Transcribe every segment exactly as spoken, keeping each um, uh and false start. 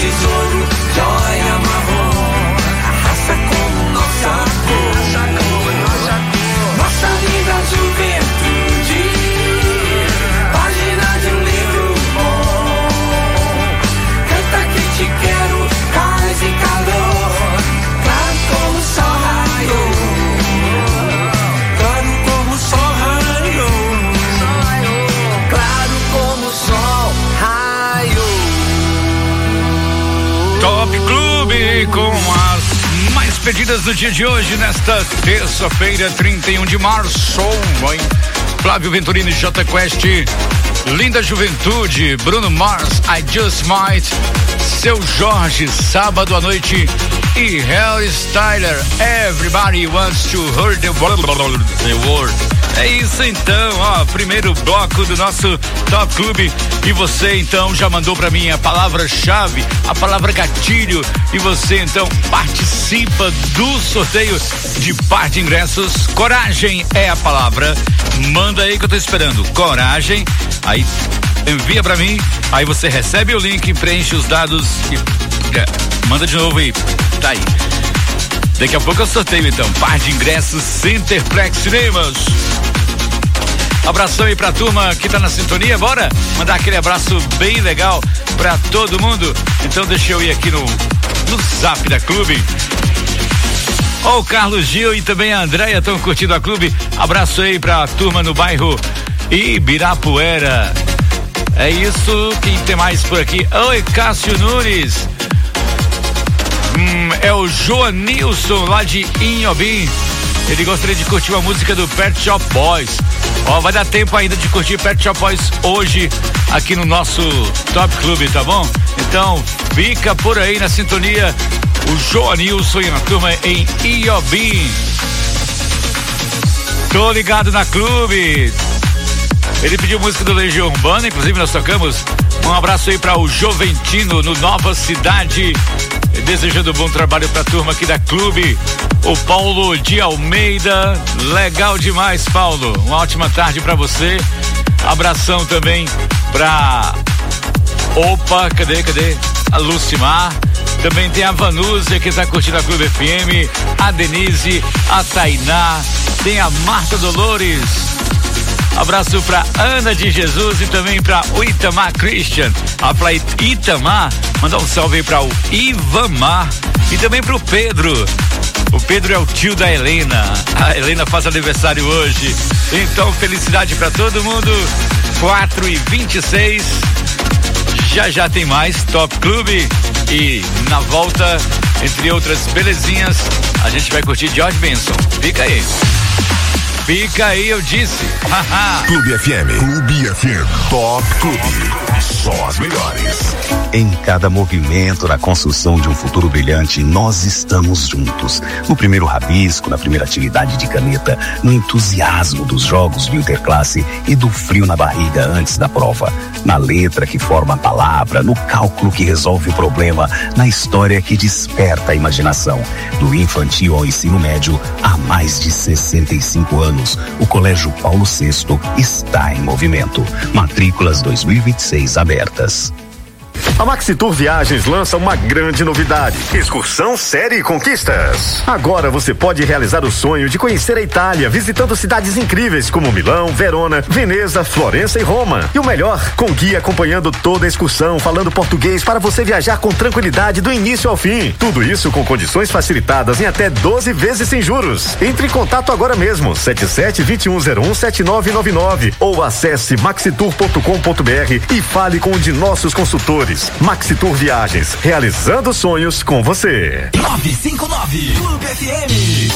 tesouro, joia marrom, a raça como nossa cor, nossa linda juventude, página de um livro bom, canta que te quero, paz e calor, claro como o sol raiou, claro como o sol raiou, claro como o sol raiou. Top Clube com as mais pedidas do dia de hoje, nesta terça-feira, trinta e um de março. Hein? Flávio Venturini e J Quest, Linda Juventude, Bruno Mars, I Just Might, Seu Jorge, Sábado à Noite e Harry Styler, Everybody Wants to Hear the World. É isso então, ó, primeiro bloco do nosso Top Clube. E você então já mandou pra mim a palavra-chave, a palavra gatilho, e você então participa do sorteio de par de ingressos. Coragem é a palavra. Manda aí que eu tô esperando. Coragem. Aí envia pra mim, aí você recebe o link, preenche os dados e é, manda de novo aí. Tá aí. Daqui a pouco eu sorteio então par de ingressos Centerplex Cinemas. Abração aí pra turma que tá na sintonia, bora mandar aquele abraço bem legal pra todo mundo. Então deixa eu ir aqui no, no zap da Clube. Ó, o Carlos Gil e também a Andréia estão curtindo a Clube. Abraço aí pra turma no bairro Ibirapuera. É isso, quem tem mais por aqui? Oi, Cássio Nunes. Hum, é o Joanilson lá de Inhobim. Ele gostaria de curtir uma música do Pet Shop Boys. Ó, vai dar tempo ainda de curtir Pet Shop Boys hoje aqui no nosso Top Clube, tá bom? Então, fica por aí na sintonia o Joanilson e a turma em Inhobim. Tô ligado na Clube. Ele pediu música do Legião Urbana, inclusive nós tocamos. Um abraço aí para o Joventino no Nova Cidade, desejando bom trabalho pra turma aqui da Clube. O Paulo de Almeida, legal demais, Paulo. Uma ótima tarde pra você. Abração também pra Opa, cadê, cadê? A Lucimar. Também tem a Vanúzia que tá curtindo a Clube F M, a Denise, a Tainá, tem a Marta Dolores. Abraço pra Ana de Jesus e também pra o Itamar Christian. A pra Itamar, mandar um salve aí pra o Ivamar e também pro Pedro. O Pedro é o tio da Helena. A Helena faz aniversário hoje. Então, felicidade pra todo mundo. quatro e vinte e seis. Já já tem mais Top Clube. E na volta, entre outras belezinhas, a gente vai curtir George Benson. Fica aí. Fica aí, eu disse. Clube F M. Clube F M. Top Clube. Só as melhores. Em cada movimento na construção de um futuro brilhante, nós estamos juntos. No primeiro rabisco, na primeira atividade de caneta, no entusiasmo dos jogos de interclasse e do frio na barriga antes da prova. Na letra que forma a palavra, no cálculo que resolve o problema, na história que desperta a imaginação. Do infantil ao ensino médio, há mais de sessenta e cinco anos, o Colégio Paulo sexto está em movimento. Matrículas dois mil e vinte e seis abertas. A Maxitur Viagens lança uma grande novidade: excursão série Conquistas. Agora você pode realizar o sonho de conhecer a Itália, visitando cidades incríveis como Milão, Verona, Veneza, Florença e Roma. E o melhor, com guia acompanhando toda a excursão, falando português para você viajar com tranquilidade do início ao fim. Tudo isso com condições facilitadas em até doze vezes sem juros. Entre em contato agora mesmo, sete sete, dois um zero um, sete nove nove nove, ou acesse maxitur ponto com ponto b r e fale com um de nossos consultores. Maxitur Viagens, realizando sonhos com você. nove cinco nove Clube F M.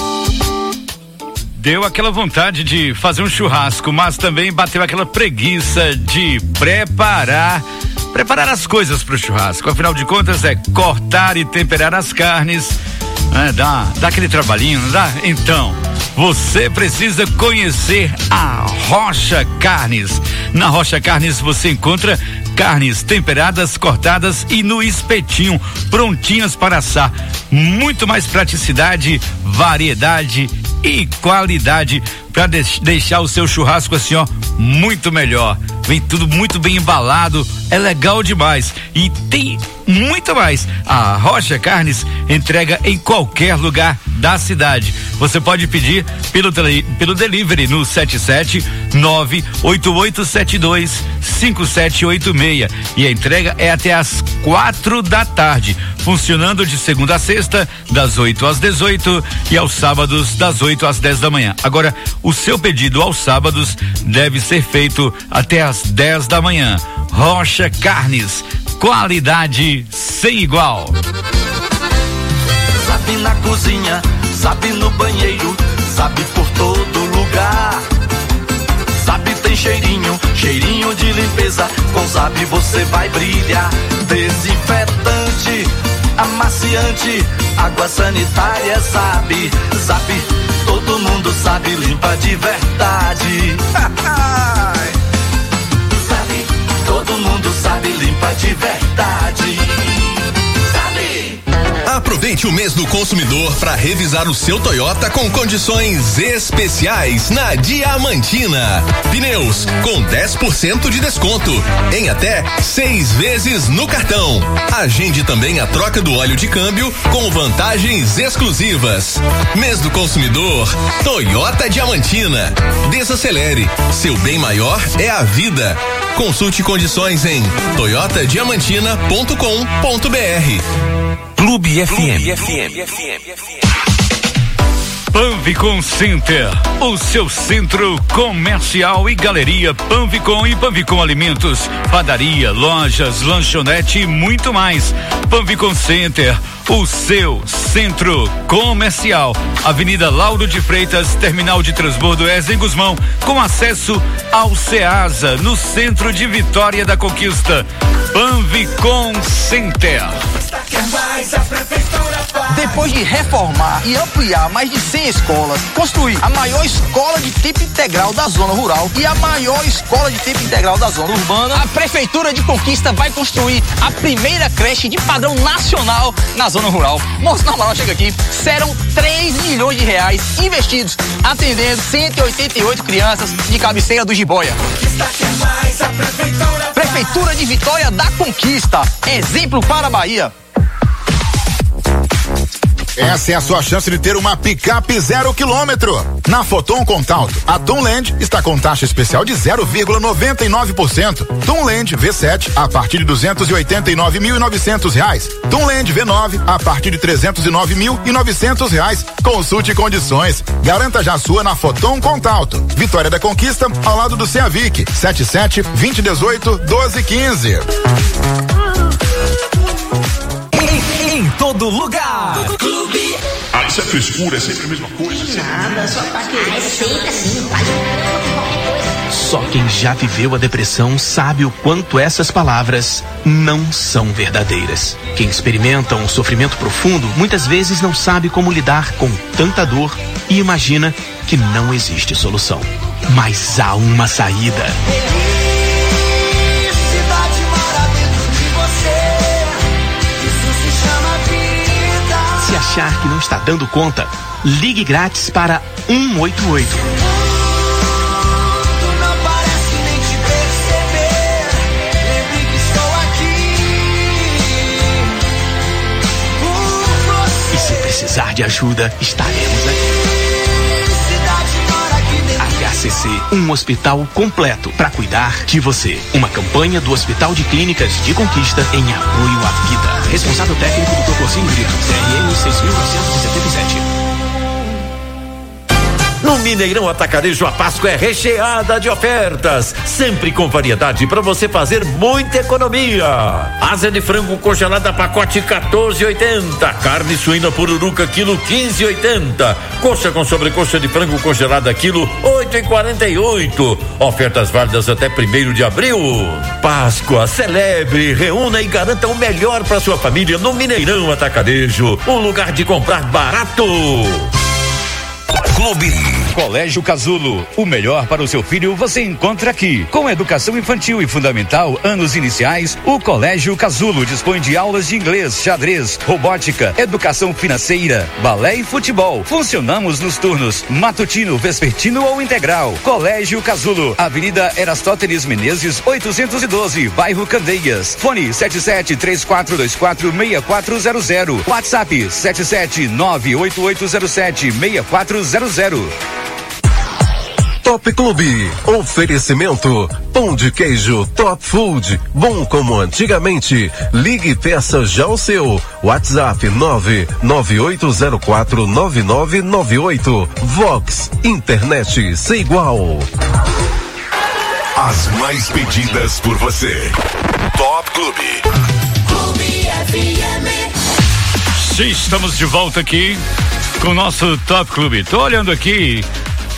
Deu aquela vontade de fazer um churrasco, mas também bateu aquela preguiça de preparar preparar as coisas para o churrasco. Afinal de contas, é cortar e temperar as carnes, né? Dá, dá aquele trabalhinho, não dá? Então, você precisa conhecer a Rocha Carnes. Na Rocha Carnes você encontra carnes temperadas, cortadas e no espetinho, prontinhas para assar. Muito mais praticidade, variedade e qualidade para de- deixar o seu churrasco assim, ó, muito melhor. Vem tudo muito bem embalado, é legal demais e tem muito mais. A Rocha Carnes entrega em qualquer lugar da cidade. Você pode pedir pelo, tele, pelo delivery no sete sete nove oito oito sete dois cinco sete oito seis e a entrega é até às quatro da tarde, funcionando de segunda a sexta das oito às dezoito e aos sábados das oito às dez da manhã. Agora, o seu pedido aos sábados deve ser feito até às dez da manhã. Rocha Carnes, qualidade sem igual. Sabe na cozinha, sabe no banheiro, sabe por todo lugar. Sabe tem cheirinho, cheirinho de limpeza, com Zap você vai brilhar. Desinfetante, amaciante, água sanitária, sabe. Zap, todo mundo sabe, limpa de verdade. Sabe, todo mundo sabe, limpa de verdade. Aproveite o mês do consumidor para revisar o seu Toyota com condições especiais na Diamantina. Pneus com dez por cento de desconto em até seis vezes no cartão. Agende também a troca do óleo de câmbio com vantagens exclusivas. Mês do consumidor, Toyota Diamantina. Desacelere, seu bem maior é a vida. Consulte condições em toyota diamantina ponto com ponto br. Clube F M. Panvicom Center, o seu centro comercial e galeria Panvicom e Panvicom Alimentos, padaria, lojas, lanchonete e muito mais. Panvicom Center, o seu centro comercial. Avenida Lauro de Freitas, terminal de transbordo Ezen Guzmão, com acesso ao Ceasa, no centro de Vitória da Conquista. Panvicom Center. Depois de reformar e ampliar mais de cem escolas, construir a maior escola de tempo integral da zona rural e a maior escola de tempo integral da zona urbana, a Prefeitura de Conquista vai construir a primeira creche de padrão nacional na zona rural. Moço, na moral, chega aqui, serão três milhões de reais investidos, atendendo cento e oitenta e oito crianças de cabeceira do Jiboia. Prefeitura de Vitória da Conquista, exemplo para a Bahia. Essa é a sua chance de ter uma picape zero quilômetro. Na Foton Contalto, a Tomland está com taxa especial de zero vírgula noventa e nove por cento. Tomland V sete a partir de duzentos e oitenta e nove mil e novecentos reais. Tomland V nove a partir de trezentos e nove mil e novecentos reais. Consulte condições. Garanta já a sua na Foton Contalto. Vitória da Conquista, ao lado do Ceavic. sete sete, vinte, dezoito, doze, quinze. Em todo lugar. Clube. Ah, isso é frescura, é sempre a mesma coisa. Sempre Nada, só tá querendo. É sempre assim, faz qualquer coisa. Só quem já viveu a depressão sabe o quanto essas palavras não são verdadeiras. Quem experimenta um sofrimento profundo muitas vezes não sabe como lidar com tanta dor e imagina que não existe solução. Mas há uma saída. Se achar que não está dando conta, ligue grátis para um oito oito. E se precisar de ajuda, estaremos aqui. H C C, um hospital completo para cuidar de você. Uma campanha do Hospital de Clínicas de Conquista em apoio à vida. Responsável técnico do doutor Cine Brito, C R M seis mil novecentos e setenta e sete. No Mineirão Atacarejo, a Páscoa é recheada de ofertas, sempre com variedade para você fazer muita economia. Asa de frango congelada pacote quatorze e oitenta, carne suína pururuca quilo quinze e oitenta, coxa com sobrecoxa de frango congelada quilo oito e quarenta e oito. Ofertas válidas até primeiro de abril. Páscoa, celebre, reúna e garanta o melhor para sua família no Mineirão Atacarejo, um lugar de comprar barato. Clube. Colégio Casulo, o melhor para o seu filho você encontra aqui. Com educação infantil e fundamental, anos iniciais, o Colégio Casulo dispõe de aulas de inglês, xadrez, robótica, educação financeira, balé e futebol. Funcionamos nos turnos matutino, vespertino ou integral. Colégio Casulo, Avenida Erastótenes Menezes, oitocentos e doze, bairro Candeias. Fone sete sete três quatro dois quatro seis quatro zero zero. WhatsApp sete sete nove oito oito zero sete seis quatro zero zero. Top Clube, oferecimento, pão de queijo Top Food, bom como antigamente. Ligue e peça já o seu. WhatsApp nove nove oito zero quatro nove nove nove oito. Vox, internet sem igual. As mais pedidas por você. Top Clube. Clube F M. Sim, estamos de volta aqui com o nosso Top Clube. Tô olhando aqui,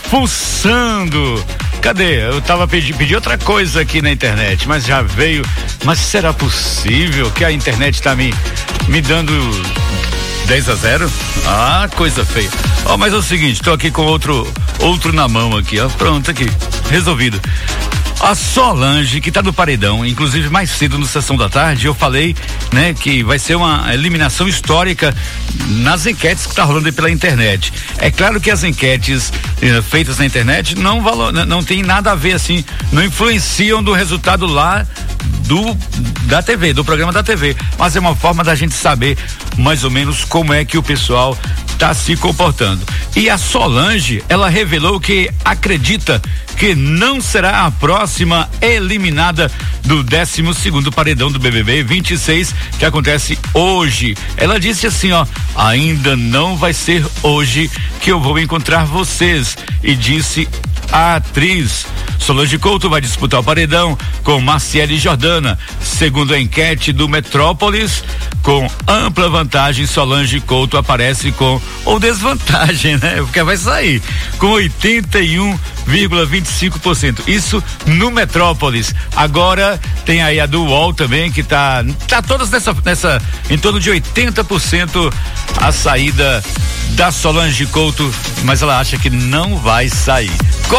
pulsando. Cadê? Eu tava pedindo pedi outra coisa aqui na internet, mas já veio. Mas será possível que a internet tá me, me dando dez a zero? Ah, coisa feia. Ó, oh, mas é o seguinte, tô aqui com outro, outro na mão aqui, ó. Pronto, aqui. Resolvido. A Solange, que tá no paredão, inclusive mais cedo no Sessão da Tarde, eu falei, né, que vai ser uma eliminação histórica nas enquetes que tá rolando aí pela internet. É claro que as enquetes eh, feitas na internet não, valor, não tem nada a ver, assim, não influenciam do resultado lá do da T V, do programa da T V, mas é uma forma da gente saber mais ou menos como é que o pessoal tá se comportando. E a Solange, ela revelou que acredita que não será a próxima eliminada do décimo segundo paredão do B B B vinte e seis, que acontece hoje. Ela disse assim, ó, ainda não vai ser hoje que eu vou encontrar vocês, e disse a atriz. Solange Couto vai disputar o paredão com Marciele Jordana. Segundo a enquete do Metrópolis, com ampla vantagem, Solange Couto aparece com, ou desvantagem, né? Porque vai sair com oitenta e um vírgula vinte e cinco por cento. Isso no Metrópolis. Agora tem aí a do U O L também, que tá, tá todas nessa, nessa, em torno de oitenta por cento a saída da Solange Couto, mas ela acha que não vai sair.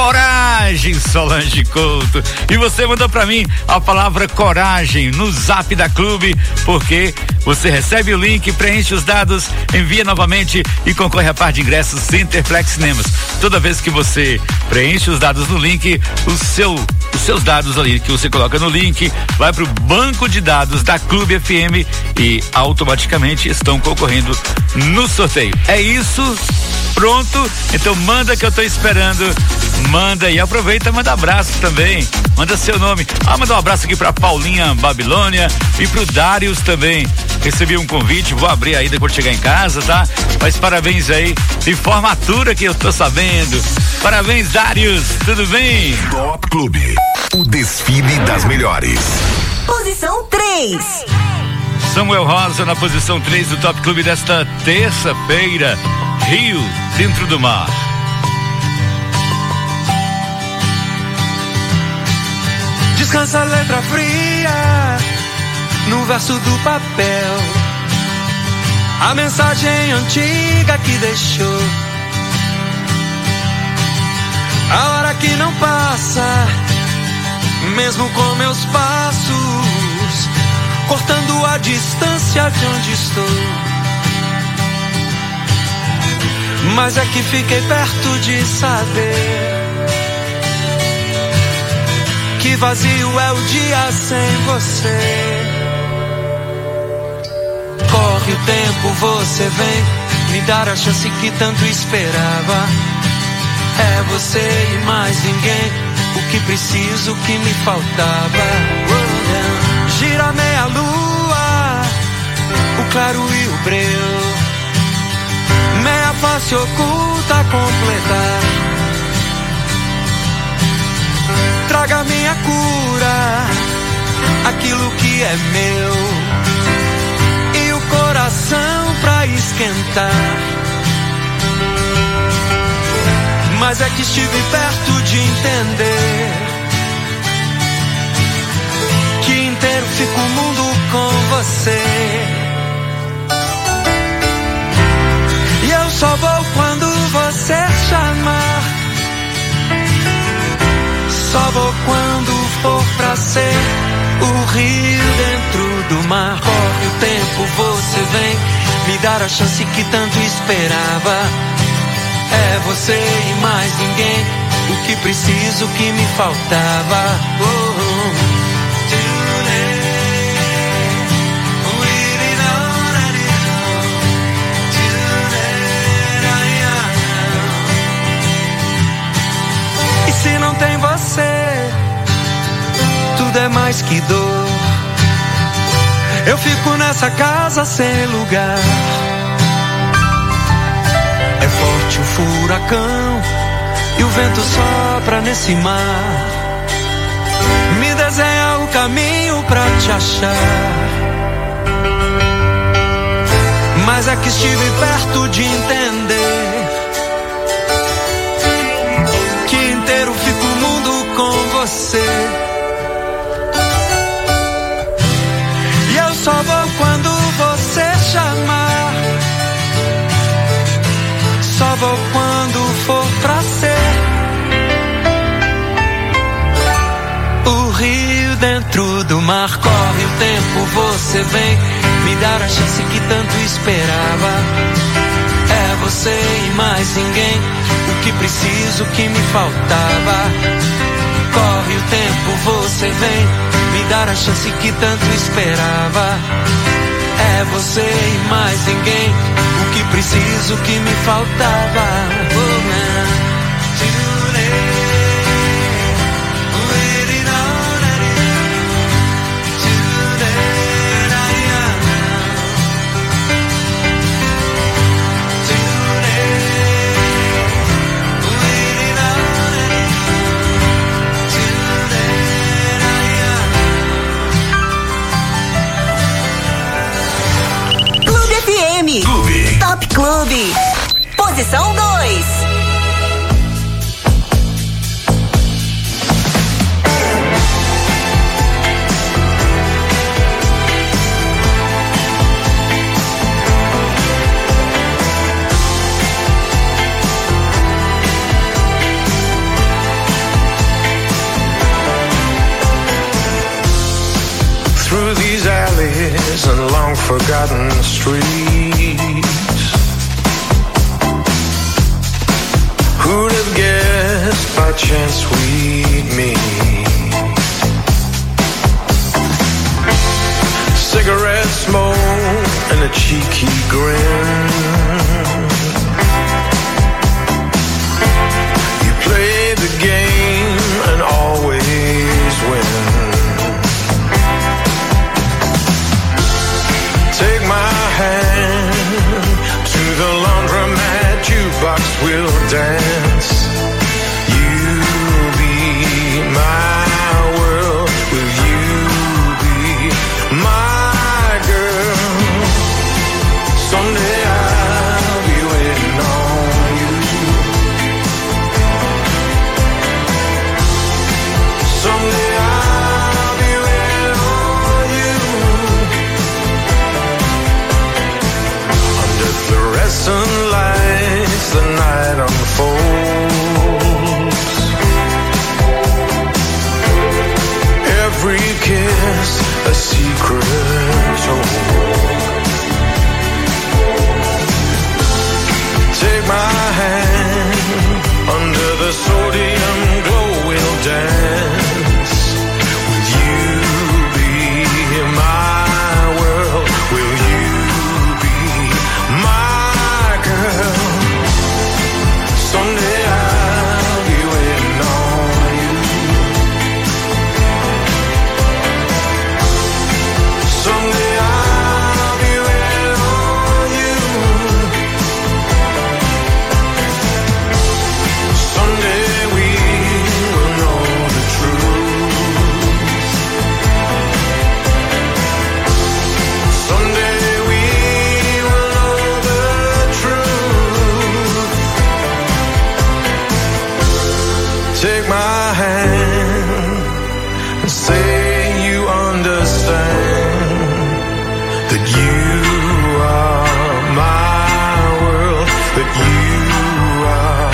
Coragem, Solange Couto. E você manda pra mim a palavra coragem no zap da Clube, porque você recebe o link, preenche os dados, envia novamente e concorre a par de ingressos Centerplex Cinemas. Toda vez que você preenche os dados no link, o seu, os seus dados ali que você coloca no link vai pro banco de dados da Clube F M e automaticamente estão concorrendo no sorteio. É isso? Pronto? Então manda que eu tô esperando. Manda e aproveita, manda abraço também. Manda seu nome. Ah, manda um abraço aqui pra Paulinha Babilônia e pro Darius também. Recebi um convite, vou abrir aí depois de chegar em casa, tá? Mas parabéns aí de formatura que eu tô sabendo. Parabéns, Darius, tudo bem? Top Clube, o desfile das melhores. Posição três. Samuel Rosa na posição três do Top Clube desta terça-feira. Rio, dentro do mar. Descansa a letra fria no verso do papel, a mensagem antiga que deixou, a hora que não passa, mesmo com meus passos, cortando a distância de onde estou. Mas é que fiquei perto de saber que vazio é o dia sem você. Corre o tempo, você vem me dar a chance que tanto esperava. É você e mais ninguém, o que preciso, o que me faltava. Gira meia lua, o claro e o breu, meia face oculta a completar. Traga minha cura, aquilo que é meu, e o coração pra esquentar. Mas é que estive perto de entender que inteiro fica o mundo com você. E eu só vou quando você você chamar. Só vou quando for pra ser o rio dentro do mar. Corre o tempo, você vem me dar a chance que tanto esperava. É você e mais ninguém, o que preciso, o que me faltava. Oh, oh. E se não tem você, tudo é mais que dor. Eu fico nessa casa sem lugar. É forte o furacão e o vento sopra nesse mar. Me desenha o caminho pra te achar. Mas é que estive perto de entender que inteiro fica o mundo com você. E eu só vou quando você chamar. Só vou quando for pra ser o rio dentro do mar. Corre o tempo, você vem me dar a chance que tanto esperava. É você e mais ninguém, o que preciso, o que me faltava. Corre o tempo, você vem me dar a chance que tanto esperava. É você e mais ninguém, o que preciso, o que me faltava. Oh, man. Clube. Top Clube. Posição dois. Through these alleys and long forgotten streets, who'd have guessed by chance we'd meet? Cigarette smoke and a cheeky grin. You play the game and always win. Take my hand to the laundromat, jukebox will dance. You'll be my world, will you be my girl? Someday I'll be waiting on you. Someday I'll be waiting on you. Under fluorescent lights, the night unfolds. Every kiss a secret told. Take my hand, under the sodium glow we'll dance. Will you be my world? Will you be my girl? Someday I'll be waiting on you. Someday I'll be waiting on you. Someday we will know the truth. Someday we will know the truth. Take my hand and say you understand that you are my world, that you are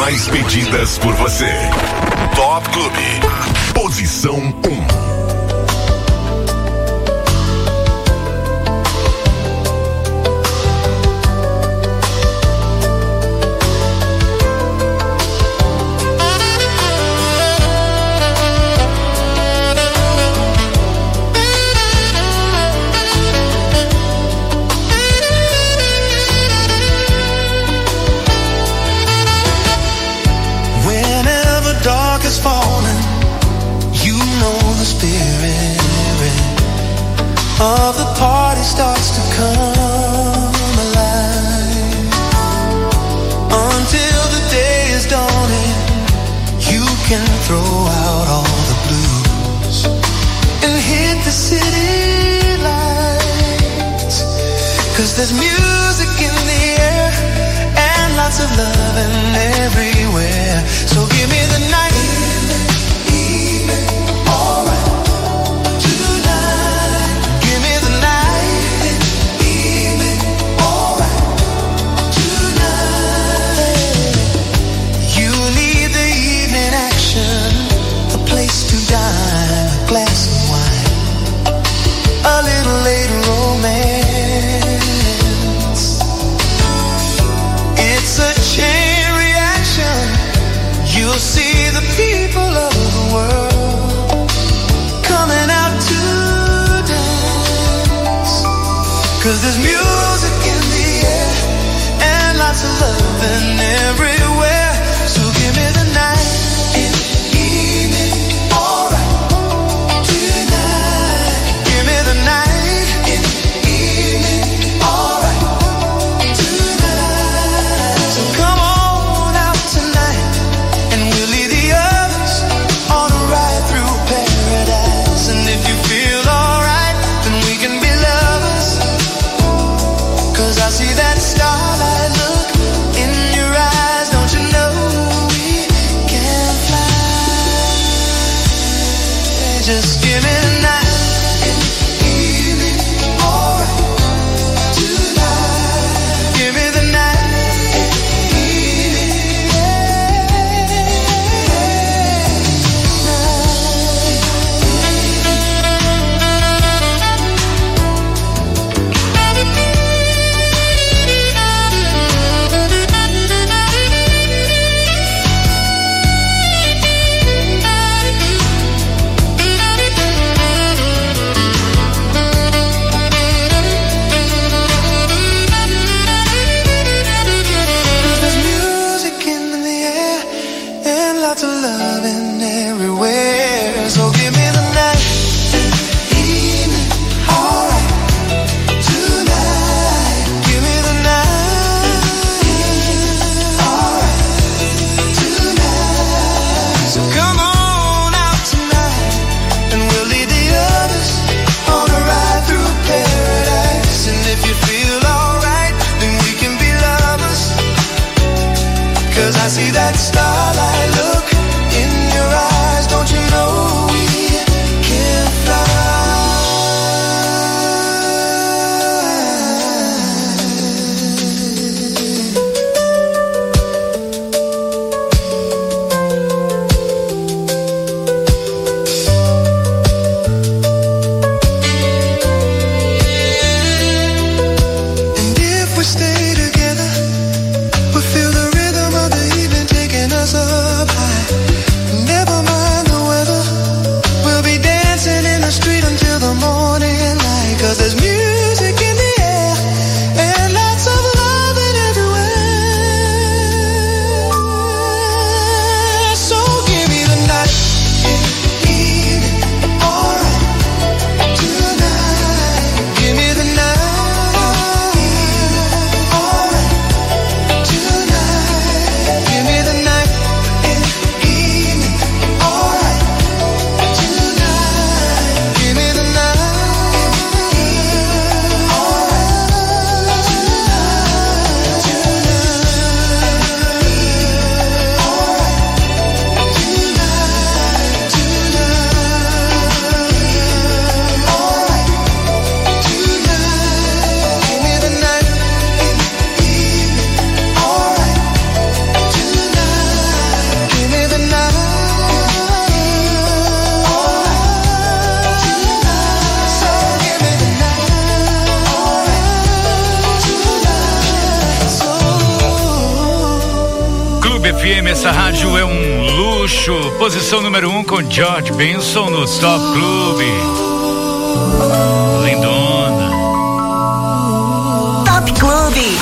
mais pedidas por você. Top Clube. Posição um. Of the party starts to come alive. Until the day is dawning, you can throw out all the blues and hit the city lights. 'Cause there's music in the air and lots of loving everywhere. So give me the night. You'll see the people of the world coming out to dance. 'Cause there's music in the air and lots of loving everywhere. So give me the night. See that starlight look in your eyes, don't you know we F M, essa rádio é um luxo. Posição número um com George Benson no Top Clube. Lindona. Top Clube.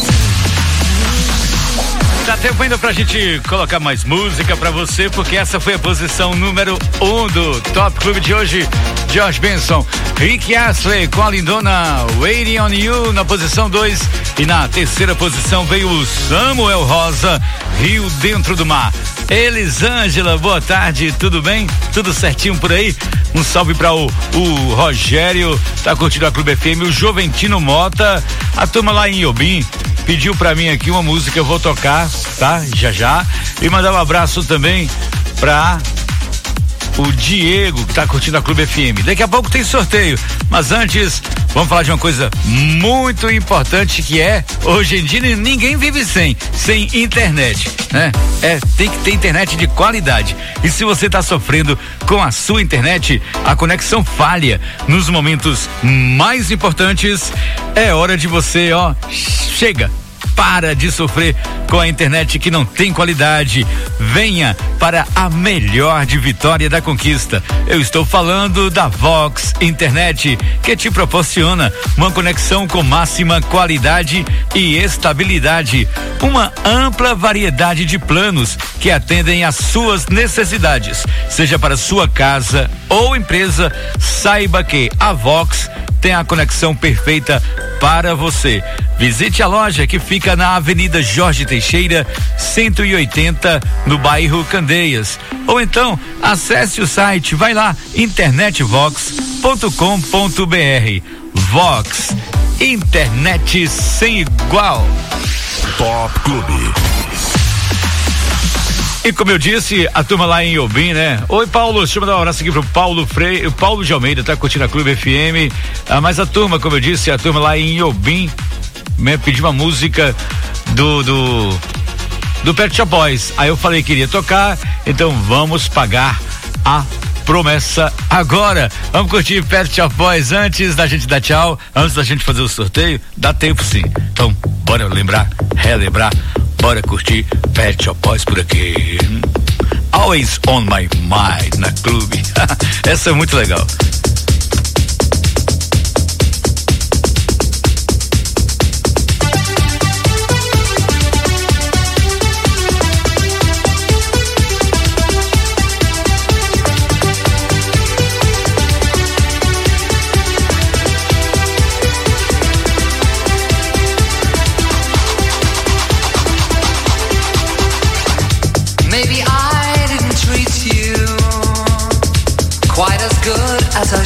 Dá tempo ainda pra gente colocar mais música pra você, porque essa foi a posição número um do Top Clube de hoje. George Benson, Rick Astley com a lindona Waiting on You na posição dois, e na terceira posição veio o Samuel Rosa, Rio Dentro do Mar. Elisângela, boa tarde, tudo bem? Tudo certinho por aí? Um salve para o, o Rogério, tá curtindo a Clube F M, o Joventino Mota, a turma lá em Iobim pediu pra mim aqui uma música, eu vou tocar, tá? Já já. E mandar um abraço também pra o Diego, que tá curtindo a Clube F M. Daqui a pouco tem sorteio, mas antes vamos falar de uma coisa muito importante, que é, hoje em dia ninguém vive sem, sem internet, né? É, tem que ter internet de qualidade. E se você tá sofrendo com a sua internet, a conexão falha nos momentos mais importantes, é hora de você, ó, chega. Para de sofrer com a internet que não tem qualidade. Venha para a melhor de Vitória da Conquista. Eu estou falando da Vox Internet, que te proporciona uma conexão com máxima qualidade e estabilidade. Uma ampla variedade de planos que atendem às suas necessidades. Seja para sua casa ou empresa, saiba que a Vox tem a conexão perfeita para você. Visite a loja que fica na Avenida Jorge Teixeira, cento e oitenta, no bairro Candeias. Ou então, acesse o site, vai lá, internet vox ponto com ponto b r. Vox, internet sem igual. Top Clube. E como eu disse, a turma lá em Iobim, né? Oi, Paulo, deixa eu mandar um abraço aqui pro Paulo Freire, o Paulo de Almeida, tá curtindo a Clube F M. Ah, mas a turma, como eu disse, a turma lá em Iobim me pediu uma música do do do Pet Shop Boys. Aí eu falei que iria tocar, então vamos pagar a promessa agora. Vamos curtir Pet Shop Boys antes da gente dar tchau, antes da gente fazer o sorteio. Dá tempo sim. Então, bora lembrar, relembrar. Bora curtir Pet Shop Boys por aqui. Always on my mind na Clube. Essa é muito legal. Maybe I didn't treat you quite as good as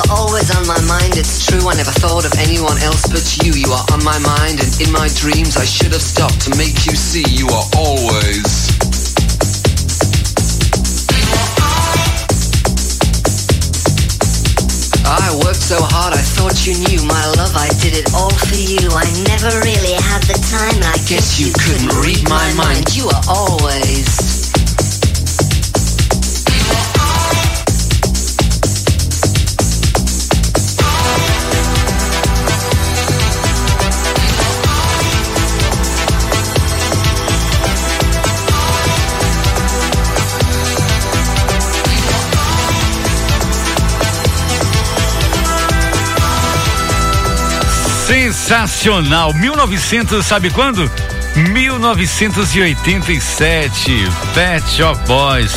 are always on my mind, it's true. I never thought of anyone else but you. You are on my mind, and in my dreams I should have stopped to make you see. You are always. I worked so hard, I thought you knew. My love, I did it all for you. I never really had the time. I guess you couldn't read my mind. You are always. Sensacional, mil e novecentos, sabe quando? mil novecentos e oitenta e sete, Pet Shop Boys,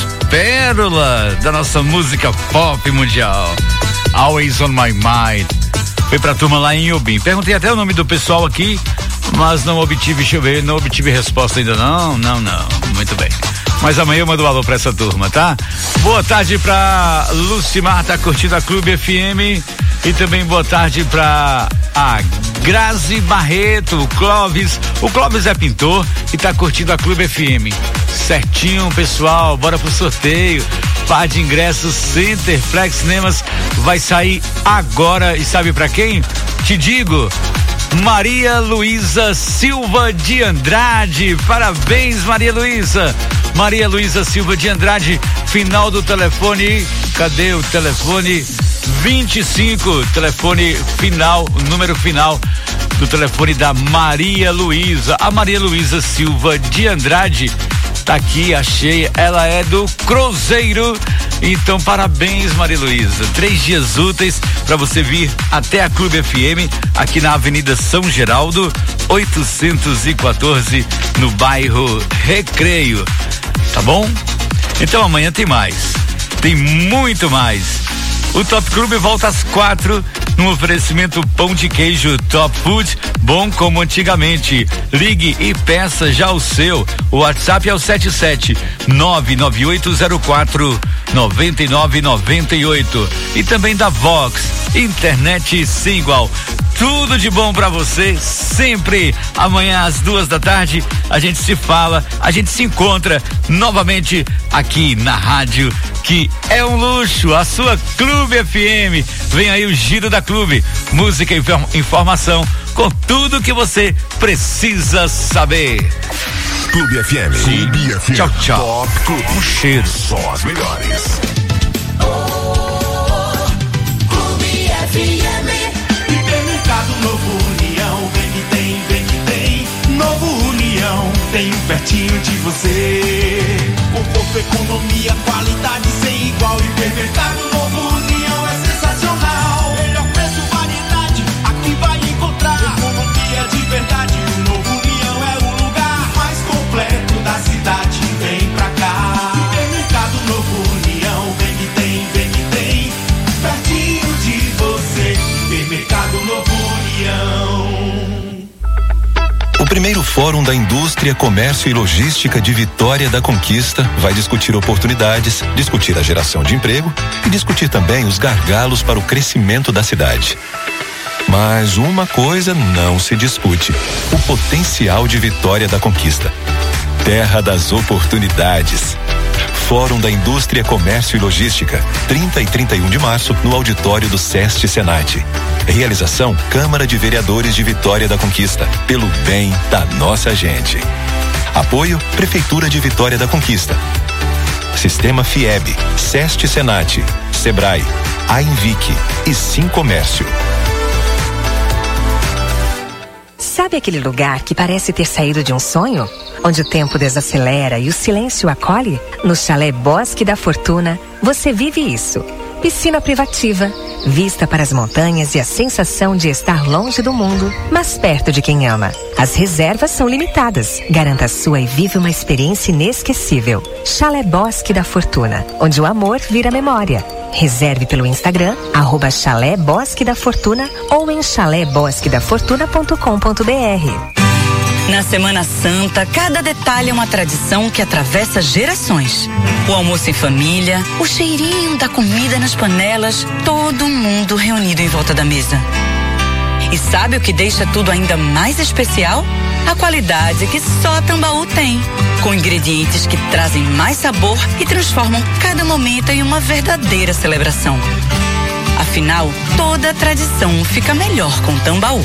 pérola da nossa música pop mundial. Always on my mind. Foi pra turma lá em Iobim. Perguntei até o nome do pessoal aqui, mas não obtive, deixa eu ver, não obtive resposta ainda não, não, não, muito bem. Mas amanhã eu mando um alô pra essa turma, tá? Boa tarde pra Lucimar, tá curtindo a Clube F M. E também boa tarde pra a Grazi Barreto, o Clóvis. O Clóvis é pintor e tá curtindo a Clube F M. Certinho, pessoal, bora pro sorteio. Par de ingressos Center Flex Cinemas vai sair agora. E sabe pra quem? Te digo, Maria Luísa Silva de Andrade. Parabéns, Maria Luísa. Maria Luísa Silva de Andrade, final do telefone. Cadê o telefone? vinte e cinco, telefone final, número final do telefone da Maria Luísa. A Maria Luísa Silva de Andrade tá aqui, achei, ela é do Cruzeiro. Então, parabéns, Maria Luísa. Três dias úteis para você vir até a Clube F M, aqui na Avenida São Geraldo, oitocentos e quatorze, no bairro Recreio. Tá bom? Então amanhã tem mais. Tem muito mais. O Top Clube volta às quatro, no oferecimento pão de queijo Top Food, bom como antigamente. Ligue e peça já o seu. O WhatsApp é o sete sete nove nove oito zero quatro nove nove nove oito. E também da Vox, internet sem igual. Tudo de bom pra você, sempre. Amanhã às duas da tarde a gente se fala, a gente se encontra novamente aqui na rádio, que é um luxo, a sua Clube F M. Vem aí o Giro da Clube, música e informação com tudo que você precisa saber. Clube F M. Sim. Clube F M. Tchau, tchau. Top Clube. Um cheiro. Só as melhores. Clube F M. Hipermercado Novo União, vem que tem, vem que tem. Novo União, tem pertinho de você. Conforto, economia, qualidade sem igual. Hipermercado Novo União é sensacional. Melhor preço, variedade, aqui vai encontrar. Economia de verdade, o Novo União é o lugar mais completo da cidade. Vem pra cá. Hipermercado Novo União, vem que tem, vem que tem. Pertinho de você. Hipermercado Novo União. O primeiro Fórum da Indústria, Comércio e Logística de Vitória da Conquista vai discutir oportunidades, discutir a geração de emprego e discutir também os gargalos para o crescimento da cidade. Mas uma coisa não se discute: o potencial de Vitória da Conquista. Terra das oportunidades. Fórum da Indústria, Comércio e Logística, trinta e trinta e um de março, no auditório do SEST Senat. Realização Câmara de Vereadores de Vitória da Conquista, pelo bem da nossa gente. Apoio Prefeitura de Vitória da Conquista. Sistema FIEB, SEST Senat, Sebrae, Ainvic e Sim Comércio. Sabe aquele lugar que parece ter saído de um sonho? Onde o tempo desacelera e o silêncio acolhe? No Chalé Bosque da Fortuna, você vive isso. Piscina privativa, vista para as montanhas e a sensação de estar longe do mundo, mas perto de quem ama. As reservas são limitadas. Garanta a sua e vive uma experiência inesquecível. Chalé Bosque da Fortuna, onde o amor vira memória. Reserve pelo Instagram, arroba Chalé Bosque da Fortuna ou em chalé bosque da fortuna ponto com ponto br. Na Semana Santa, cada detalhe é uma tradição que atravessa gerações. O almoço em família, o cheirinho da comida nas panelas, todo mundo reunido em volta da mesa. E sabe o que deixa tudo ainda mais especial? A qualidade que só a Tambaú tem. Com ingredientes que trazem mais sabor e transformam cada momento em uma verdadeira celebração. Afinal, toda tradição fica melhor com Tambaú.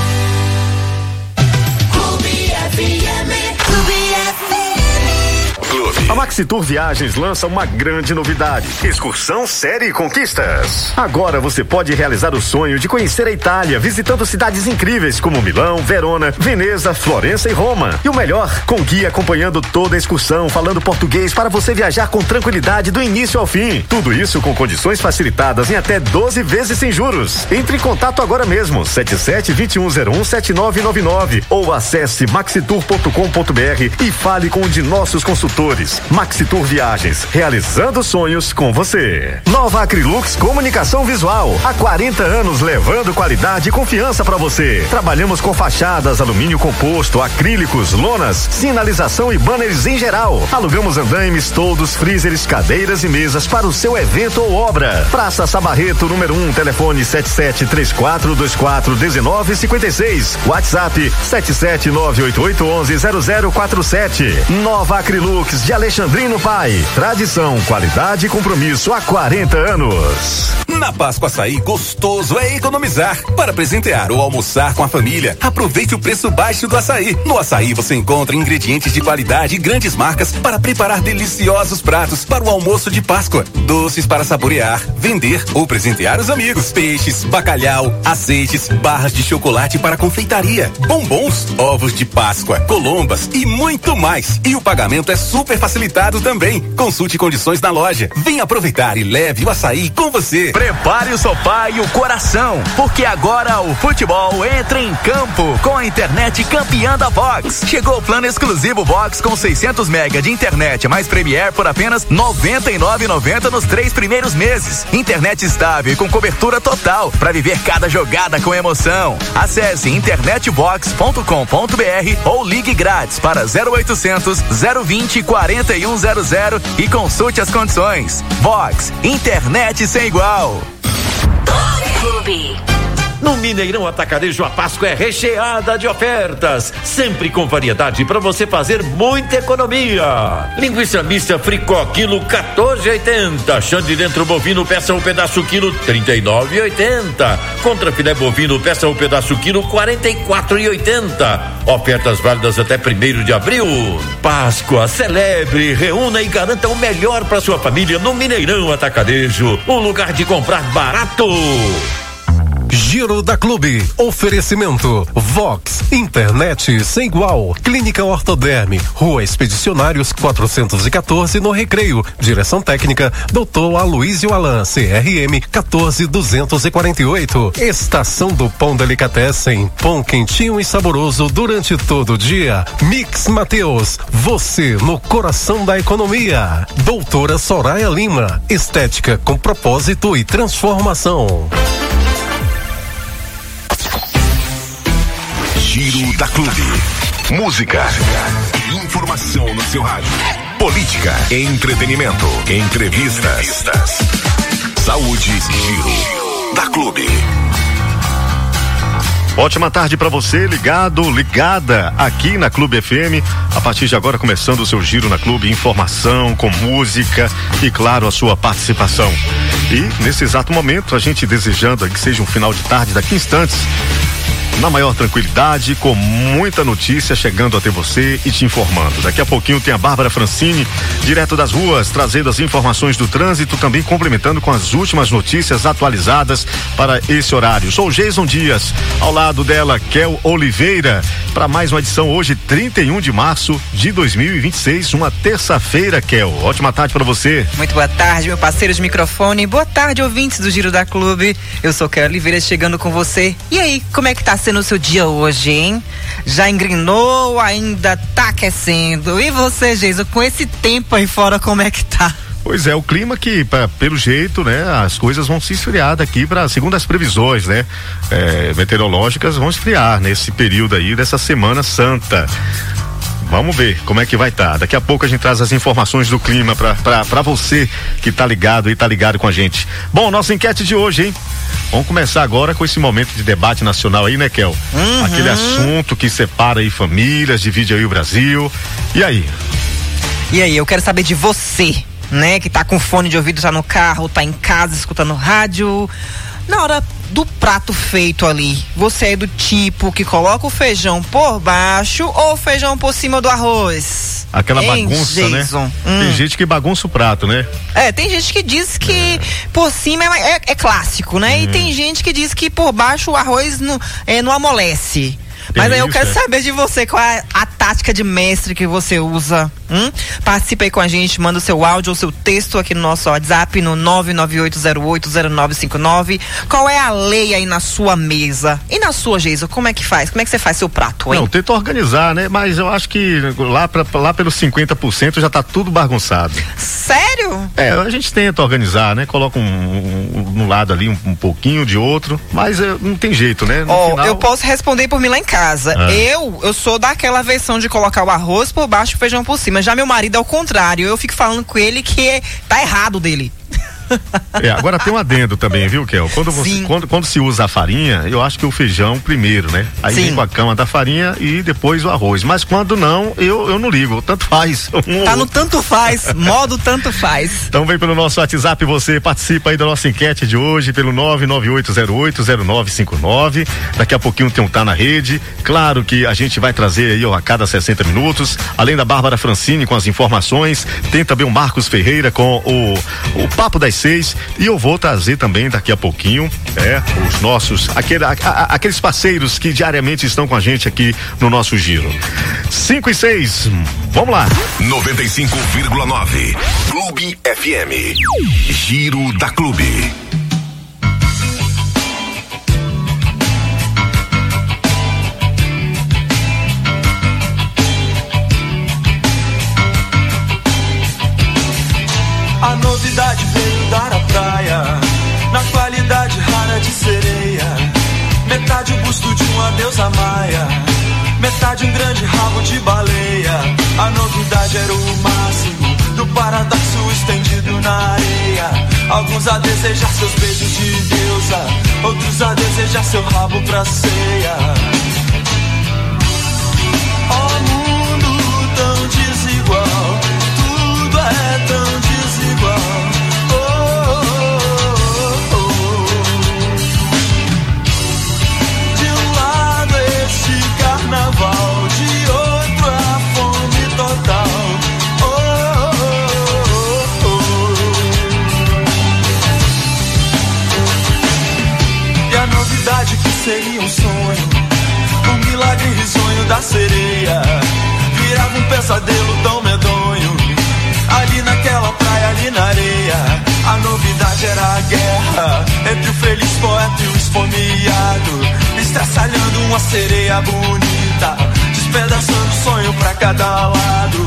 A Maxitur Viagens lança uma grande novidade: excursão série conquistas. Agora você pode realizar o sonho de conhecer a Itália, visitando cidades incríveis como Milão, Verona, Veneza, Florença e Roma. E o melhor, com guia acompanhando toda a excursão, falando português para você viajar com tranquilidade do início ao fim. Tudo isso com condições facilitadas em até doze vezes sem juros. Entre em contato agora mesmo, sete sete, dois um zero um, sete nove nove nove, ou acesse maxitur ponto com ponto br e fale com um de nossos consultores. Maxitur Viagens, realizando sonhos com você. Nova Acrylux Comunicação Visual, há quarenta anos levando qualidade e confiança para você. Trabalhamos com fachadas, alumínio composto, acrílicos, lonas, sinalização e banners em geral. Alugamos andaimes, toldos, freezers, cadeiras e mesas para o seu evento ou obra. Praça Sabarreto, número um, telefone sete sete três quatro dois quatro um nove cinco seis, WhatsApp sete sete nove oito oito um um zero zero quatro sete. Nova Acrylux de Alexandrino Pai. Tradição, qualidade e compromisso há quarenta anos. Na Páscoa Açaí, gostoso é economizar. Para presentear ou almoçar com a família, aproveite o preço baixo do açaí. No açaí você encontra ingredientes de qualidade e grandes marcas para preparar deliciosos pratos para o almoço de Páscoa. Doces para saborear, vender ou presentear os amigos. Peixes, bacalhau, azeites, barras de chocolate para confeitaria, bombons, ovos de Páscoa, colombas e muito mais. E o pagamento é super facilitado também. Consulte condições na loja. Venha aproveitar e leve o açaí com você. Prepare o sofá e o coração, porque agora o futebol entra em campo com a internet campeã da Vox. Chegou o plano exclusivo Vox com seiscentos mega de internet mais Premier por apenas noventa e nove reais e noventa centavos nos três primeiros meses. Internet estável e com cobertura total para viver cada jogada com emoção. Acesse internet vox ponto com ponto br ou ligue grátis para zero oitocentos, zero vinte, quarenta e um zero zero e consulte as condições. Vox, internet sem igual. Clube. No Mineirão Atacarejo, a Páscoa é recheada de ofertas, sempre com variedade para você fazer muita economia. Linguiça mista Fricó, quilo quatorze e oitenta. Chã de dentro bovino, peça um pedaço quilo trinta e nove e oitenta. Contra filé bovino, peça um pedaço quilo quarenta e quatro e oitenta. Ofertas válidas até primeiro de abril. Páscoa, celebre, reúna e garanta o melhor para sua família no Mineirão Atacarejo, um lugar de comprar barato. Giro da Clube. Oferecimento Vox, internet sem igual. Clínica Ortoderme, Rua Expedicionários quatrocentos e quatorze, no Recreio. Direção técnica doutor Aloysio Alan, C R M quatorze duzentos e quarenta e oito. Estação do Pão Delicatessen, pão quentinho e saboroso durante todo o dia. Mix Mateus, você no coração da economia. Doutora Soraya Lima, estética com propósito e transformação. Giro da Clube. Música. Informação no seu rádio. Política. Entretenimento. Entrevistas. Entrevistas. Saúde. Giro da Clube. Ótima tarde para você, ligado, ligada aqui na Clube F M. A partir de agora, começando o seu Giro na Clube, informação com música e, claro, a sua participação. E nesse exato momento, a gente desejando que seja um final de tarde daqui a instantes, na maior tranquilidade, com muita notícia chegando até você e te informando. Daqui a pouquinho tem a Bárbara Francini, direto das ruas, trazendo as informações do trânsito, também complementando com as últimas notícias atualizadas para esse horário. Sou Jason Dias, ao lado dela, Kel Oliveira, para mais uma edição hoje, trinta e um de março de dois mil e vinte e seis, uma terça-feira, Kel. Ótima tarde para você. Muito boa tarde, meu parceiro de microfone. Boa tarde, ouvintes do Giro da Clube. Eu sou Kel Oliveira, chegando com você. E aí, como é que tá sendo o seu dia hoje, hein? Já engrenou, ainda tá aquecendo? E você, Jesus, com esse tempo aí fora, como é que tá? Pois é, o clima que, pra, pelo jeito, né, as coisas vão se esfriar daqui para, segundo as previsões, né, é, meteorológicas, vão esfriar nesse período aí dessa Semana Santa. Vamos ver como é que vai estar. Tá. Daqui a pouco a gente traz as informações do clima para você que tá ligado e tá ligado com a gente. Bom, nossa enquete de hoje, hein? Vamos começar agora com esse momento de debate nacional aí, né, Kel? Uhum. Aquele assunto que separa aí famílias, divide aí o Brasil. E aí? E aí, eu quero saber de você, né, que tá com fone de ouvido, tá no carro, tá em casa, escutando rádio. Na hora do prato feito ali, você é do tipo que coloca o feijão por baixo ou o feijão por cima do arroz? Aquela hein, bagunça, Jason? Né? Hum. Tem gente que bagunça o prato, né? É, tem gente que diz que é. por cima é, é, é clássico, né? Hum. E tem gente que diz que por baixo o arroz não, é, não amolece. Tem Mas aí eu isso, quero é. saber de você, qual é a tática de mestre que você usa. Hum? Participe aí com a gente, manda o seu áudio ou seu texto aqui no nosso WhatsApp no nove nove oito zero oito zero nove cinco nove. Qual é a lei aí na sua mesa? E na sua, Geisa, como é que faz? Como é que você faz seu prato, hein? Não, tenta organizar, né? Mas eu acho que lá, pra, lá pelos cinquenta por cento já tá tudo bagunçado. Sério? É, a gente tenta organizar, né? Coloca um, um, um lado ali, um, um pouquinho de outro, mas é, não tem jeito, né? Ó, oh, final... eu posso responder por mim lá em casa. Ah. Eu, eu sou daquela versão de colocar o arroz por baixo e o feijão por cima. Já meu marido é o contrário. Eu fico falando com ele que é, tá errado dele. É, agora tem um adendo também, viu, Kel? Quando, você, quando, quando se usa a farinha, eu acho que o feijão primeiro, né? Aí Sim. vem com a cama da farinha e depois o arroz. Mas quando não, eu, eu não ligo, tanto faz. Um tá no tanto faz, modo tanto faz. Então vem pelo nosso WhatsApp, você participa aí da nossa enquete de hoje, pelo nove nove oito zero oito zero nove cinco nove. Daqui a pouquinho tem um Tá na Rede. Claro que a gente vai trazer aí ó, a cada sessenta minutos, além da Bárbara Francini com as informações, tem também o Marcos Ferreira com o, o Papo das Seis, e eu vou trazer também daqui a pouquinho é, os nossos, aquele, a, a, aqueles parceiros que diariamente estão com a gente aqui no nosso giro. cinco e seis, vamos lá. noventa e cinco vírgula nove Clube F M. Giro da Clube. A novidade veio dar a praia, na qualidade rara de sereia. Metade o busto de uma deusa maia, metade um grande rabo de baleia. A novidade era o máximo do paradoxo estendido na areia. Alguns a desejar seus beijos de deusa, outros a desejar seu rabo pra ceia. Ó mundo tão desigual, tudo é tão desigual. Oh, oh, oh. De um lado esse carnaval, de outro a fome total. Oh, oh, oh. E a novidade que seria um sonho, um milagre risonho da sereia, virava um pesadelo tão medonho. Ali naquela praia, ali na areia, a novidade era a guerra entre o feliz poeta e o esfomeado, estraçalhando uma sereia bonita, despedaçando o sonho pra cada lado.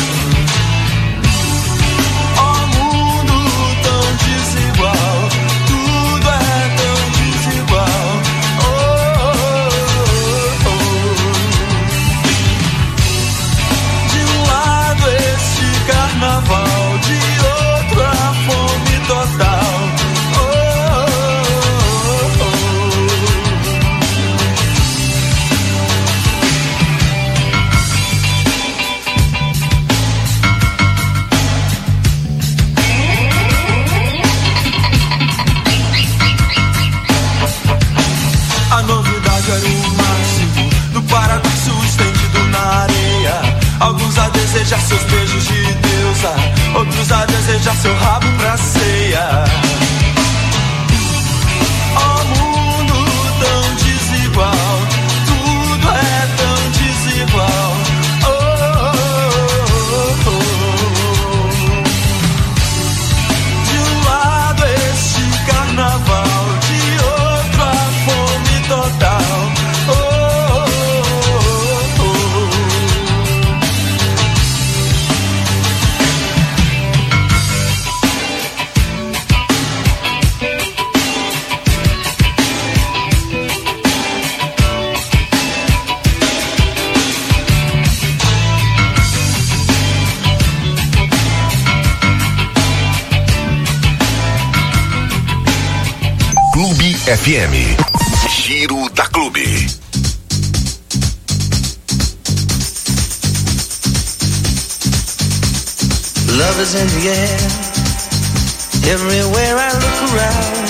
Ó mundo tão desigual, tudo é tão desigual. Oh, oh, oh. De um lado esse carnaval, de outro a fome total. Oh, oh, oh. A novidade era o máximo do paradoxo estendido na areia. Alguns a desejar seus beijos de deusa, outros a desejar seu rabo pra ceia. Ó mundo tão desigual, tudo é tão desigual. Oh, oh, oh. De um lado este carnaval, de outro a fome total. Oh, oh, oh. F M. Giro da Clube. Love is in the air, everywhere I look around.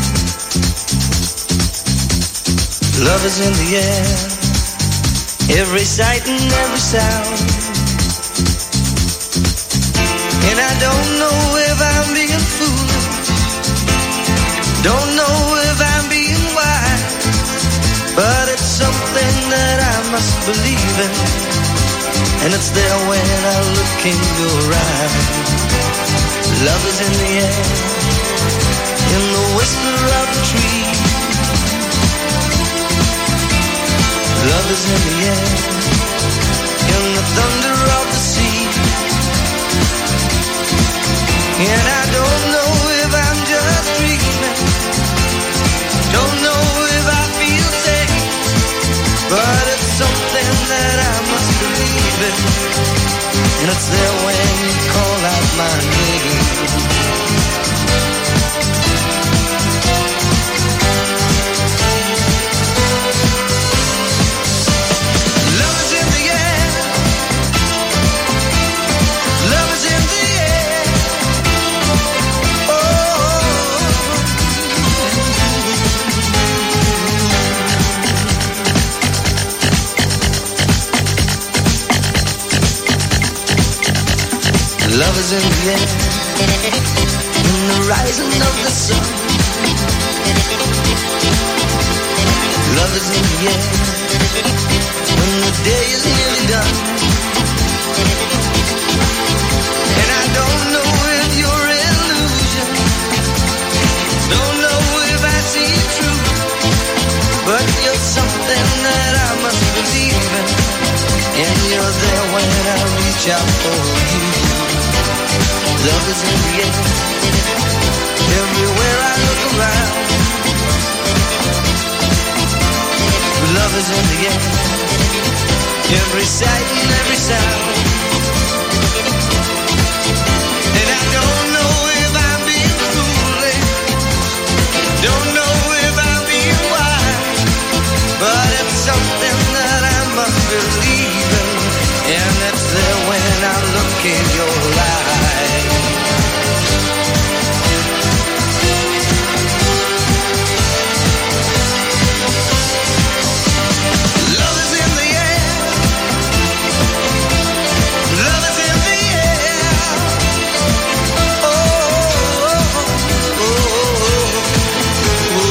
Love is in the air, every sight and every sound. And I don't know if I'm being foolish, don't know if I'm being wise, but it's something that I must believe in, and it's there when I look in your eyes. Love is in the air, in the whisper of the tree. Love is in the air, in the thunder of the sea. And I don't know if I'm just dreaming, don't know if I feel safe, but it's something that I must believe in, and it's there when you call out my name. Love is in the air, love is in the air. Love is in the air, in the rising of the sun. Love is in the air, when the day is nearly done. And I don't know if you're illusion, don't know if I see it true, but you're something that I must believe in, and you're there when I reach out for you. Love is in the air, everywhere I look around. Love is in the air, every sight and every sound. And I don't know if I'm being foolish, don't know if I'm being wise, but it's something that I must believe in, and it's there when I look in your eyes. Love is in the air, love is in the air. Oh, oh, oh, oh,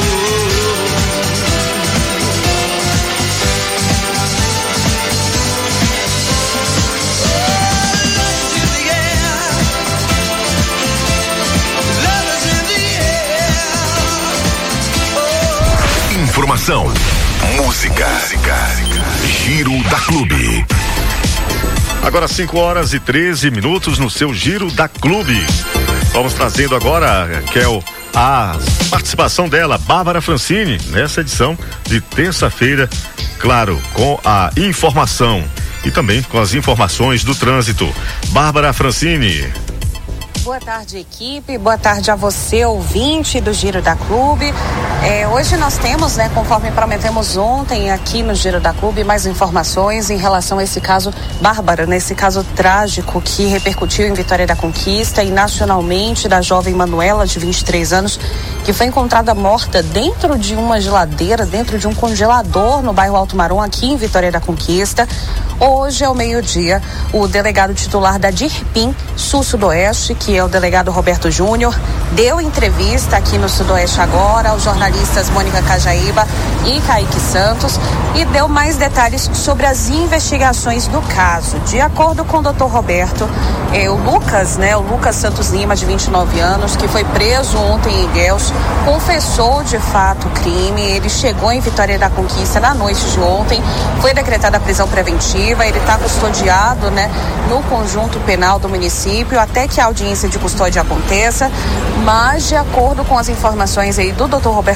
Informação, música, Giro da Clube. Agora cinco horas e treze minutos no seu Giro da Clube. Vamos trazendo agora, Kel, a participação dela, Bárbara Francini, nessa edição de terça-feira, claro, com a informação e também com as informações do trânsito. Bárbara Francini. Boa tarde, equipe. Boa tarde a você, ouvinte do Giro da Clube. É, hoje nós temos, né, conforme prometemos ontem aqui no Giro da Clube, mais informações em relação a esse caso bárbaro, nesse caso trágico que repercutiu em Vitória da Conquista e nacionalmente da jovem Manuela, de vinte e três anos, que foi encontrada morta dentro de uma geladeira, dentro de um congelador no bairro Alto Marom, aqui em Vitória da Conquista. Hoje, ao meio-dia, o delegado titular da DIRPIM Sul-Sudoeste, que é o delegado Roberto Júnior, deu entrevista aqui no Sudoeste Agora aos jornalistas Mônica Cajaíba e Kaique Santos e deu mais detalhes sobre as investigações do caso. De acordo com o doutor Roberto, eh, o Lucas, né, o Lucas Santos Lima, de vinte e nove anos, que foi preso ontem em Ilhéus, confessou de fato o crime. Ele chegou em Vitória da Conquista na noite de ontem, foi decretada a prisão preventiva. Ele está custodiado, né, no conjunto penal do município até que a audiência de custódia aconteça, mas de acordo com as informações aí do doutor Roberto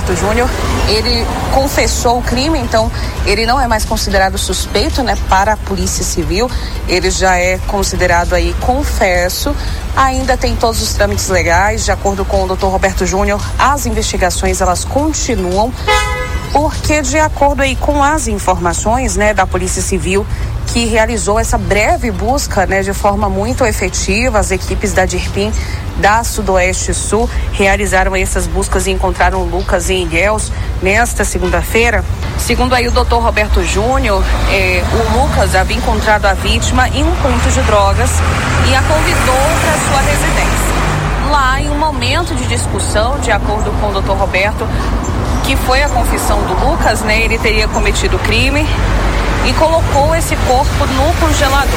Roberto Júnior, ele confessou o crime, então ele não é mais considerado suspeito, né, para a Polícia Civil. Ele já é considerado aí confesso. Ainda tem todos os trâmites legais, de acordo com o doutor Roberto Júnior, as investigações elas continuam, porque de acordo aí com as informações, né, da Polícia Civil, que realizou essa breve busca, né, de forma muito efetiva, as equipes da DIRPIM da Sudoeste Sul realizaram essas buscas e encontraram o Lucas em Ilhéus nesta segunda-feira. Segundo aí o doutor Roberto Júnior, eh, o Lucas havia encontrado a vítima em um ponto de drogas e a convidou para sua residência. Lá, em um momento de discussão, de acordo com o doutor Roberto, que foi a confissão do Lucas, né, ele teria cometido o crime e colocou esse corpo no congelador.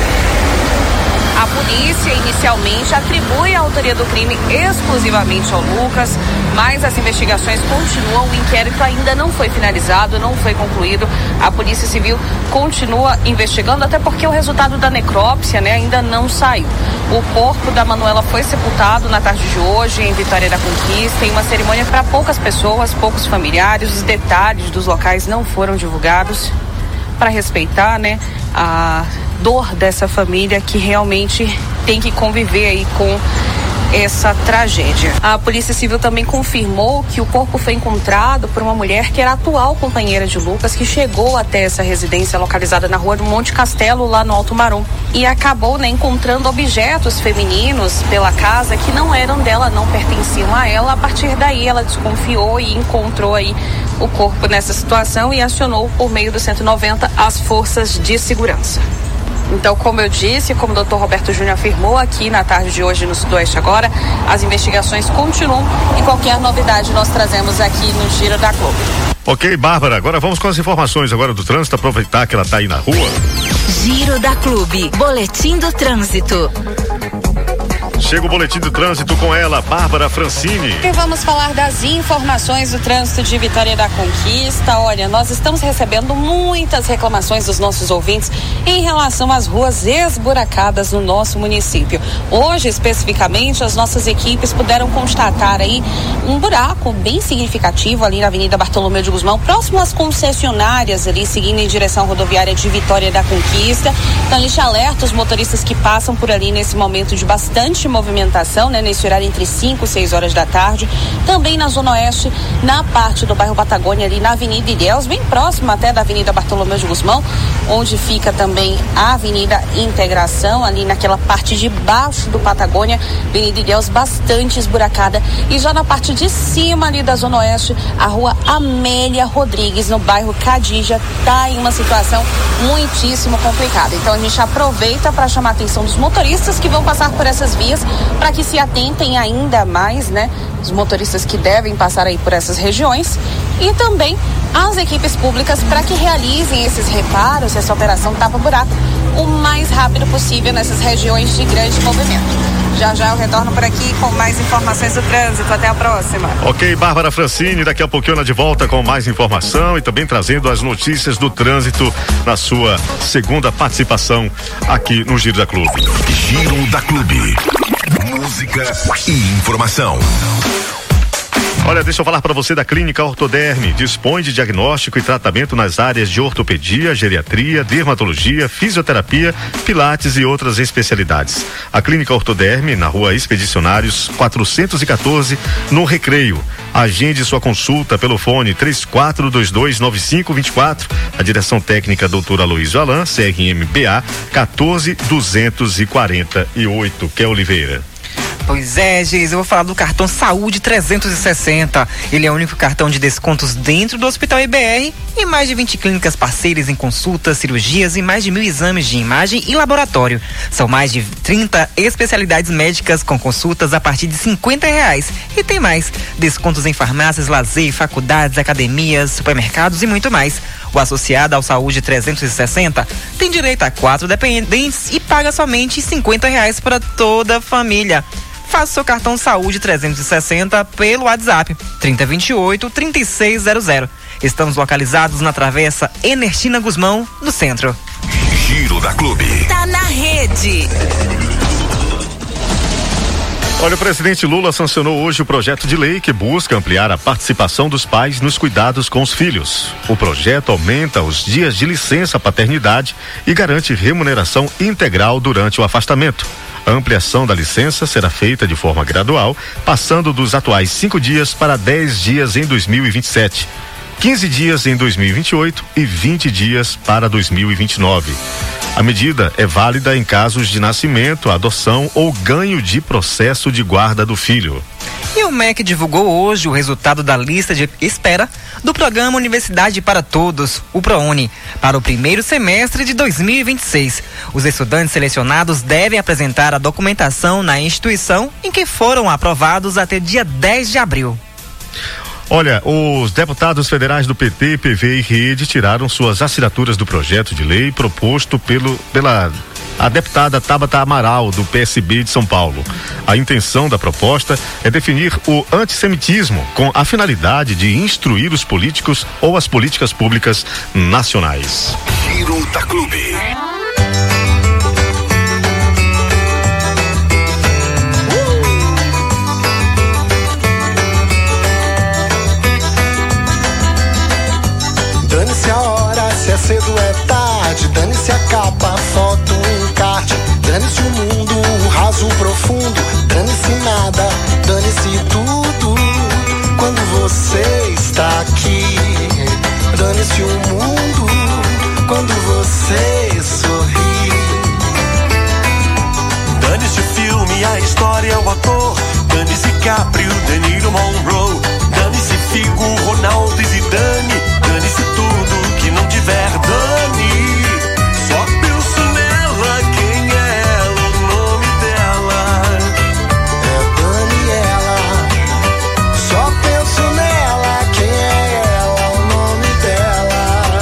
A polícia inicialmente atribui a autoria do crime exclusivamente ao Lucas, mas as investigações continuam, o inquérito ainda não foi finalizado, não foi concluído. A Polícia Civil continua investigando, até porque o resultado da necrópsia, né, ainda não saiu. O corpo da Manuela foi sepultado na tarde de hoje em Vitória da Conquista, em uma cerimônia para poucas pessoas, poucos familiares. Os detalhes dos locais não foram divulgados para respeitar, né, a dor dessa família que realmente tem que conviver aí com essa tragédia. A Polícia Civil também confirmou que o corpo foi encontrado por uma mulher que era a atual companheira de Lucas, que chegou até essa residência localizada na rua do Monte Castelo, lá no Alto Marum, e acabou, né, encontrando objetos femininos pela casa que não eram dela, não pertenciam a ela. A partir daí ela desconfiou e encontrou aí o corpo nessa situação e acionou por meio do cento e noventa as forças de segurança. Então, como eu disse, como o doutor Roberto Júnior afirmou aqui na tarde de hoje no Sudoeste Agora, as investigações continuam e qualquer novidade nós trazemos aqui no Giro da Clube. Ok, Bárbara, agora vamos com as informações agora do trânsito, aproveitar que ela está aí na rua. Giro da Clube, boletim do trânsito. Chega o boletim do trânsito com ela, Bárbara Francini. E vamos falar das informações do trânsito de Vitória da Conquista. Olha, nós estamos recebendo muitas reclamações dos nossos ouvintes em relação às ruas esburacadas no nosso município. Hoje, especificamente, as nossas equipes puderam constatar aí um buraco bem significativo ali na Avenida Bartolomeu de Guzmão, próximo às concessionárias ali, seguindo em direção à rodoviária de Vitória da Conquista. Então, a gente alerta os motoristas que passam por ali nesse momento de bastante movimentação, né, nesse horário entre cinco e seis horas da tarde. Também na Zona Oeste, na parte do bairro Patagônia, ali na Avenida Ilhéus, bem próximo até da Avenida Bartolomeu de Guzmão, onde fica também a Avenida Integração, ali naquela parte de baixo do Patagônia, Avenida Ilhéus bastante esburacada. E já na parte de cima ali da Zona Oeste, a Rua Amélia Rodrigues, no bairro Cadija, tá em uma situação muitíssimo complicada. Então a gente aproveita para chamar a atenção dos motoristas que vão passar por essas vias, para que se atentem ainda mais, né, os motoristas que devem passar aí por essas regiões, e também as equipes públicas para que realizem esses reparos, essa operação tapa-buraco, o mais rápido possível nessas regiões de grande movimento. Já já eu retorno por aqui com mais informações do trânsito. Até a próxima. Ok, Bárbara Francini, daqui a pouquinho ela de volta com mais informação e também trazendo as notícias do trânsito na sua segunda participação aqui no Giro da Clube. Giro da Clube. Música e informação. Olha, deixa eu falar para você da Clínica Ortoderme. Dispõe de diagnóstico e tratamento nas áreas de ortopedia, geriatria, dermatologia, fisioterapia, pilates e outras especialidades. A Clínica Ortoderme, na Rua Expedicionários quatrocentos e quatorze, no Recreio. Agende sua consulta pelo fone três quatro dois dois nove cinco dois quatro. A direção técnica doutor Aloysio Alan, C R M B A quatorze duzentos e quarenta e oito. Ké Oliveira. Pois é, Geis, eu vou falar do cartão Saúde trezentos e sessenta. Ele é o único cartão de descontos dentro do Hospital I B R e mais de vinte clínicas parceiras em consultas, cirurgias e mais de mil exames de imagem e laboratório. São mais de trinta especialidades médicas com consultas a partir de cinquenta reais. E tem mais, descontos em farmácias, lazer, faculdades, academias, supermercados e muito mais. O associado ao Saúde trezentos e sessenta tem direito a quatro dependentes e paga somente cinquenta reais para toda a família. Faça seu cartão Saúde trezentos e sessenta pelo WhatsApp trinta vinte e oito, trinta e seis zero zero. Estamos localizados na Travessa Ernestina Guzmão, no centro. Giro da Clube. Tá na rede. Olha, o presidente Lula sancionou hoje o projeto de lei que busca ampliar a participação dos pais nos cuidados com os filhos. O projeto aumenta os dias de licença paternidade e garante remuneração integral durante o afastamento. A ampliação da licença será feita de forma gradual, passando dos atuais cinco dias para dez dias em dois mil e vinte e sete, quinze dias em dois mil e vinte e oito e vinte dias para dois mil e vinte e nove. A medida é válida em casos de nascimento, adoção ou ganho de processo de guarda do filho. E o M E C divulgou hoje o resultado da lista de espera do programa Universidade para Todos, o ProUni, para o primeiro semestre de dois mil e vinte e seis. Os estudantes selecionados devem apresentar a documentação na instituição em que foram aprovados até dia dez de abril. Olha, os deputados federais do P T, P V e Rede tiraram suas assinaturas do projeto de lei proposto pelo, pela a deputada Tabata Amaral, do P S B de São Paulo. A intenção da proposta é definir o antissemitismo com a finalidade de instruir os políticos ou as políticas públicas nacionais. Giro da Clube. Dane-se a hora, se é cedo é tarde. Dane-se a capa, a foto, o encarte. Dane-se o mundo, o raso, o profundo. Dane-se nada, dane-se tudo. Quando você está aqui, dane-se o mundo. Quando você sorri, dane-se o filme, a história, o ator. Dane-se Caprio, De Niro, Monroe.